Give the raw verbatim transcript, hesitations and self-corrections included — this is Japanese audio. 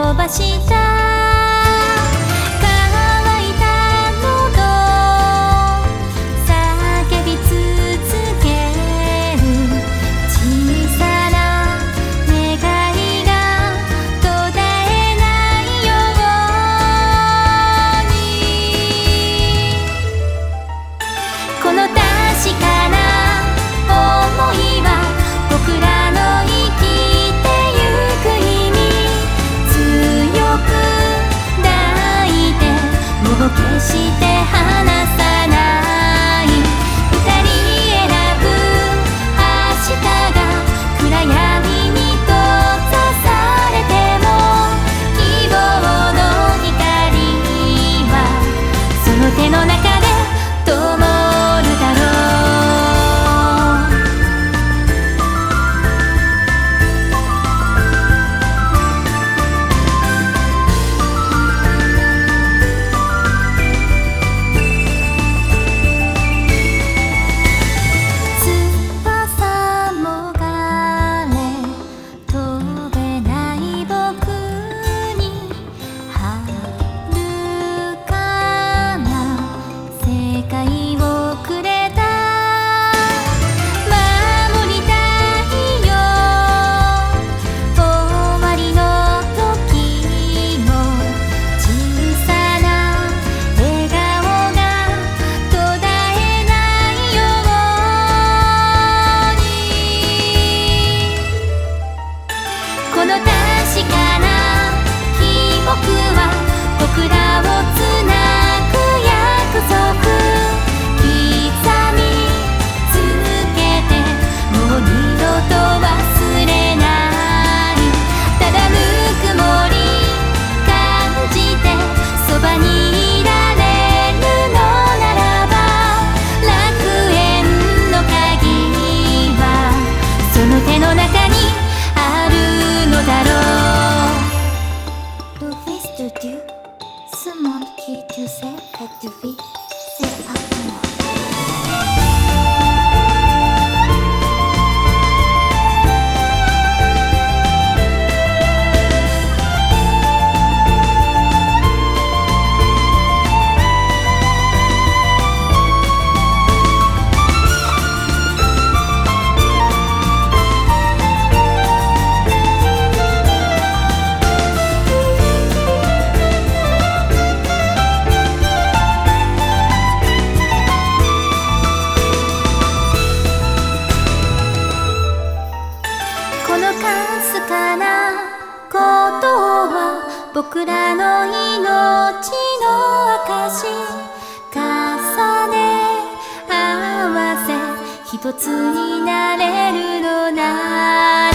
飛ばした乾いた喉叫び続ける小さな願いが途絶えないようにこの確かな想いは僕らの生きてゆく意味強く抱いてもう決して離さない二人選ぶ明日が暗闇に閉ざされても希望の光はその手の中で灯るだろうこの確かな記憶は僕らをつなぐ約束刻み続けてもう二度と忘れないただぬくもり感じてそばにいられるのならば楽園の鍵はその手の中にあるのだろう Le fils de Dieu, ce monde qui tu sais que tu vis, c'est à moi. このかすかなことは僕らの命の証重ね合わせ一つになれるのなら